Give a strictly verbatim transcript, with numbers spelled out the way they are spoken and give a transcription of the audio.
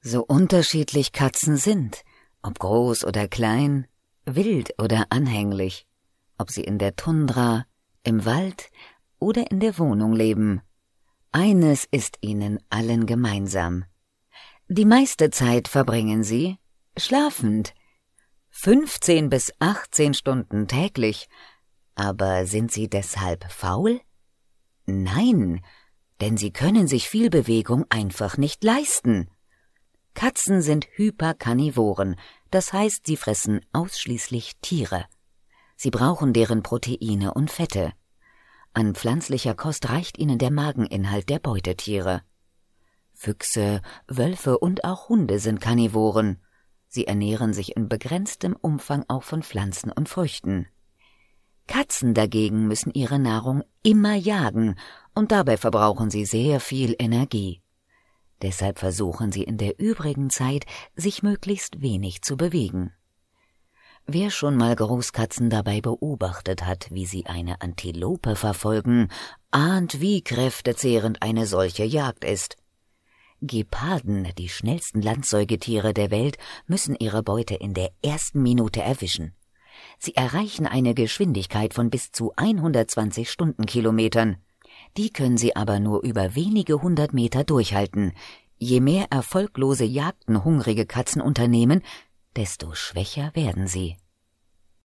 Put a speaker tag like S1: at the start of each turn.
S1: So unterschiedlich Katzen sind, ob groß oder klein, wild oder anhänglich, ob sie in der Tundra, im Wald oder in der Wohnung leben. Eines ist ihnen allen gemeinsam. Die meiste Zeit verbringen sie schlafend. fünfzehn bis achtzehn Stunden täglich. Aber sind sie deshalb faul? Nein, denn sie können sich viel Bewegung einfach nicht leisten. Katzen sind Hyperkarnivoren, das heißt, sie fressen ausschließlich Tiere. Sie brauchen deren Proteine und Fette. An pflanzlicher Kost reicht ihnen der Mageninhalt der Beutetiere. Füchse, Wölfe und auch Hunde sind Karnivoren. Sie ernähren sich in begrenztem Umfang auch von Pflanzen und Früchten. Katzen dagegen müssen ihre Nahrung immer jagen und dabei verbrauchen sie sehr viel Energie. Deshalb versuchen sie in der übrigen Zeit, sich möglichst wenig zu bewegen. Wer schon mal Großkatzen dabei beobachtet hat, wie sie eine Antilope verfolgen, ahnt, wie kräftezehrend eine solche Jagd ist. Geparden, die schnellsten Landsäugetiere der Welt, müssen ihre Beute in der ersten Minute erwischen. Sie erreichen eine Geschwindigkeit von bis zu hundertzwanzig Stundenkilometern. Die können sie aber nur über wenige hundert Meter durchhalten. Je mehr erfolglose Jagden hungrige Katzen unternehmen, desto schwächer werden sie.